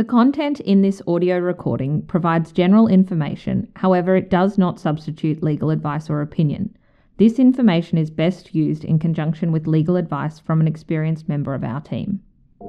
The content in this audio recording provides general information, however, it does not substitute legal advice or opinion. This information is best used in conjunction with legal advice from an experienced member of our team.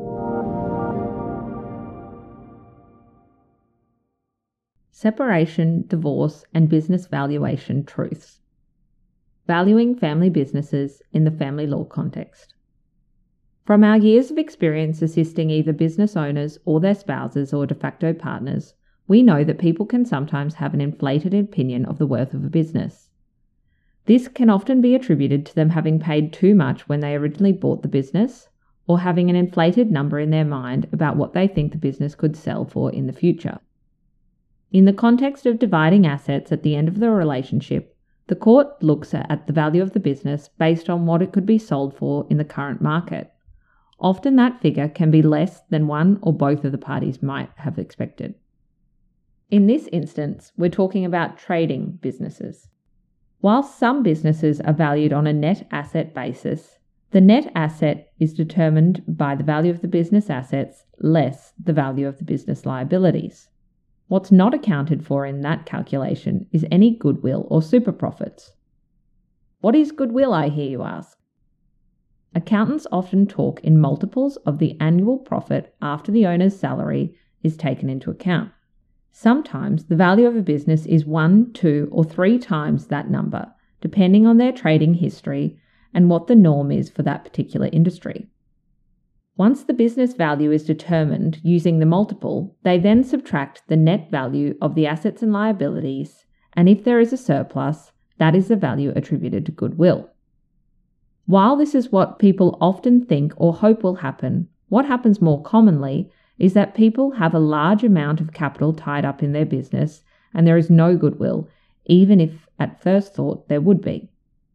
Separation, divorce, and business valuation truths. Valuing family businesses in the family law context. From our years of experience assisting either business owners or their spouses or de facto partners, we know that people can sometimes have an inflated opinion of the worth of a business. This can often be attributed to them having paid too much when they originally bought the business, or having an inflated number in their mind about what they think the business could sell for in the future. In the context of dividing assets at the end of the relationship, the court looks at the value of the business based on what it could be sold for in the current market. Often that figure can be less than one or both of the parties might have expected. In this instance, we're talking about trading businesses. While some businesses are valued on a net asset basis, the net asset is determined by the value of the business assets less the value of the business liabilities. What's not accounted for in that calculation is any goodwill or super profits. What is goodwill, I hear you ask? Accountants often talk in multiples of the annual profit after the owner's salary is taken into account. Sometimes the value of a business is 1, 2, or 3 times that number, depending on their trading history and what the norm is for that particular industry. Once the business value is determined using the multiple, they then subtract the net value of the assets and liabilities, and if there is a surplus, that is the value attributed to goodwill. While this is what people often think or hope will happen, what happens more commonly is that people have a large amount of capital tied up in their business and there is no goodwill, even if at first thought there would be.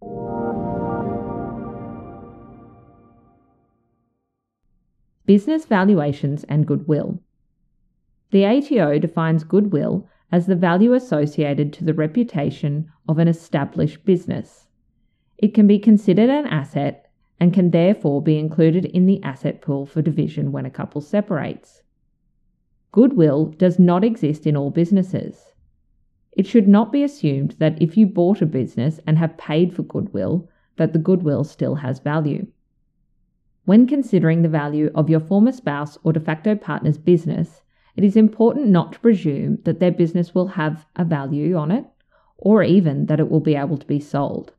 Business valuations and goodwill. The ATO defines goodwill as the value associated to the reputation of an established business. It can be considered an asset and can therefore be included in the asset pool for division when a couple separates. Goodwill does not exist in all businesses. It should not be assumed that if you bought a business and have paid for goodwill, that the goodwill still has value. When considering the value of your former spouse or de facto partner's business, it is important not to presume that their business will have a value on it, or even that it will be able to be sold.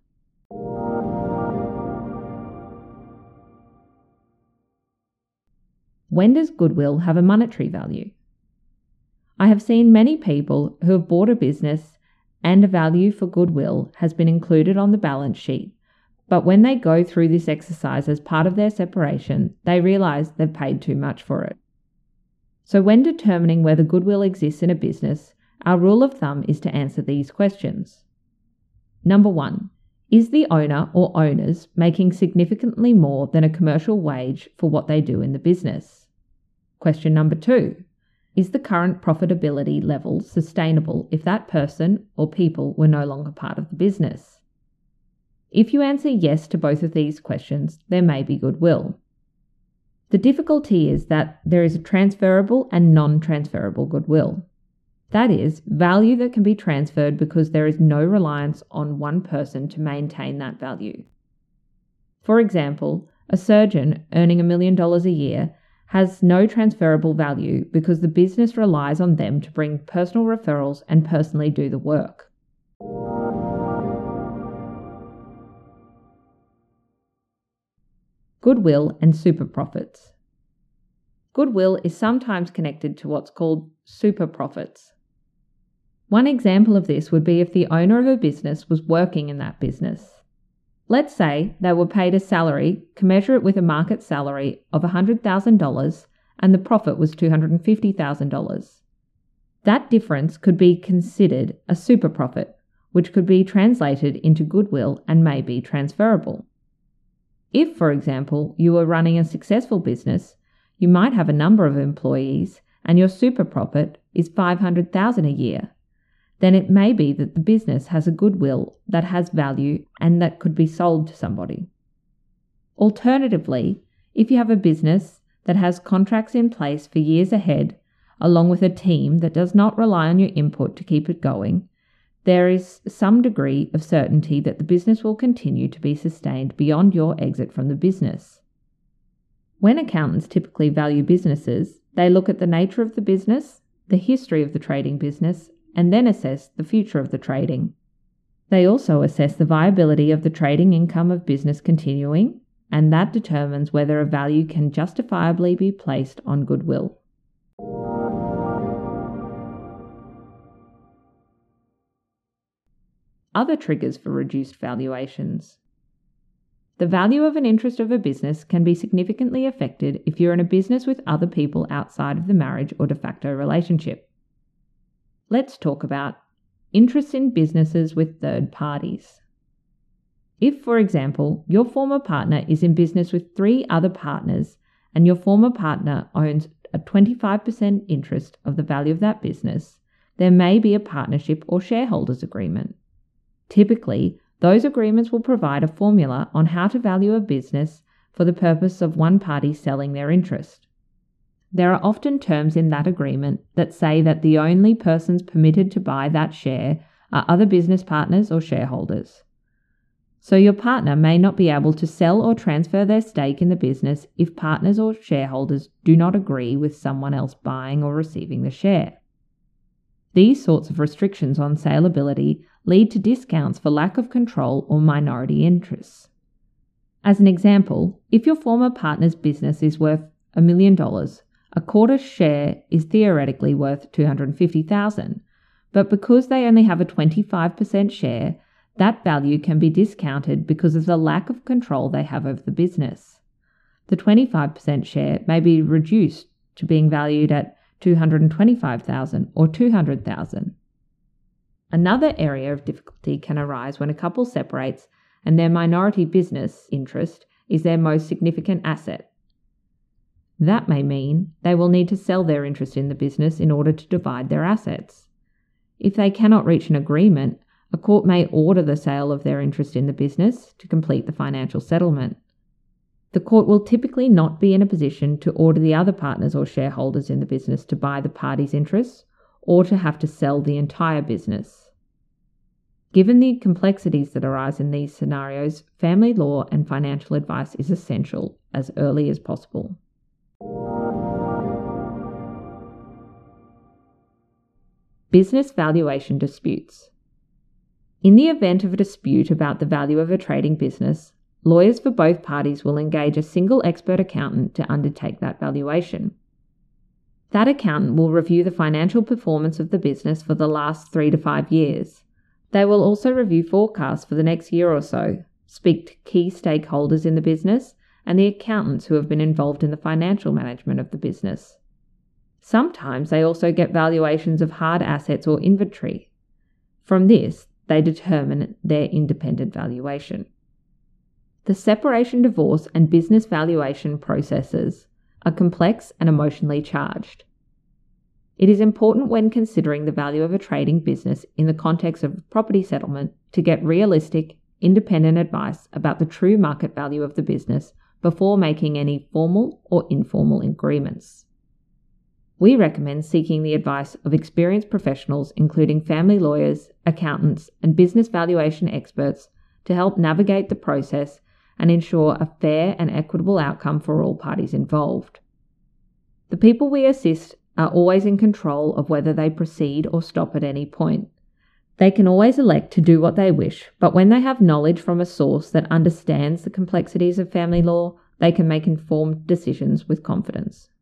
When does goodwill have a monetary value? I have seen many people who have bought a business and a value for goodwill has been included on the balance sheet, but when they go through this exercise as part of their separation, they realize they've paid too much for it. So when determining whether goodwill exists in a business, our rule of thumb is to answer these questions. Number 1. Is the owner or owners making significantly more than a commercial wage for what they do in the business? Question number 2. Is the current profitability level sustainable if that person or people were no longer part of the business? If you answer yes to both of these questions, there may be goodwill. The difficulty is that there is a transferable and non-transferable goodwill. That is, value that can be transferred because there is no reliance on one person to maintain that value. For example, a surgeon earning $1 million a year has no transferable value because the business relies on them to bring personal referrals and personally do the work. Goodwill and super profits. Goodwill is sometimes connected to what's called super profits. One example of this would be if the owner of a business was working in that business. Let's say they were paid a salary, commensurate with a market salary of $100,000 and the profit was $250,000. That difference could be considered a super profit, which could be translated into goodwill and may be transferable. If, for example, you were running a successful business, you might have a number of employees and your super profit is $500,000 a year. Then it may be that the business has a goodwill that has value and that could be sold to somebody. Alternatively, if you have a business that has contracts in place for years ahead, along with a team that does not rely on your input to keep it going, there is some degree of certainty that the business will continue to be sustained beyond your exit from the business. When accountants typically value businesses, they look at the nature of the business, the history of the trading business, and then assess the future of the trading. They also assess the viability of the trading income of business continuing, and that determines whether a value can justifiably be placed on goodwill. Other triggers for reduced valuations. The value of an interest of a business can be significantly affected if you're in a business with other people outside of the marriage or de facto relationship. Let's talk about interests in businesses with third parties. If, for example, your former partner is in business with 3 other partners and your former partner owns a 25% interest of the value of that business, there may be a partnership or shareholders agreement. Typically, those agreements will provide a formula on how to value a business for the purpose of one party selling their interest. There are often terms in that agreement that say that the only persons permitted to buy that share are other business partners or shareholders. So your partner may not be able to sell or transfer their stake in the business if partners or shareholders do not agree with someone else buying or receiving the share. These sorts of restrictions on saleability lead to discounts for lack of control or minority interests. As an example, if your former partner's business is worth $1 million, a quarter share is theoretically worth $250,000, but because they only have a 25% share, that value can be discounted because of the lack of control they have over the business. The 25% share may be reduced to being valued at $225,000 or $200,000. Another area of difficulty can arise when a couple separates and their minority business interest is their most significant asset. That may mean they will need to sell their interest in the business in order to divide their assets. If they cannot reach an agreement, a court may order the sale of their interest in the business to complete the financial settlement. The court will typically not be in a position to order the other partners or shareholders in the business to buy the party's interests or to have to sell the entire business. Given the complexities that arise in these scenarios, family law and financial advice is essential as early as possible. Business valuation disputes. In the event of a dispute about the value of a trading business, lawyers for both parties will engage a single expert accountant to undertake that valuation. That accountant will review the financial performance of the business for the last 3 to 5 years. They will also review forecasts for the next year or so, speak to key stakeholders in the business, and the accountants who have been involved in the financial management of the business. Sometimes they also get valuations of hard assets or inventory. From this, they determine their independent valuation. The separation, divorce, and business valuation processes are complex and emotionally charged. It is important when considering the value of a trading business in the context of property settlement to get realistic, independent advice about the true market value of the business before making any formal or informal agreements. We recommend seeking the advice of experienced professionals, including family lawyers, accountants, and business valuation experts, to help navigate the process and ensure a fair and equitable outcome for all parties involved. The people we assist are always in control of whether they proceed or stop at any point. They can always elect to do what they wish, but when they have knowledge from a source that understands the complexities of family law, they can make informed decisions with confidence.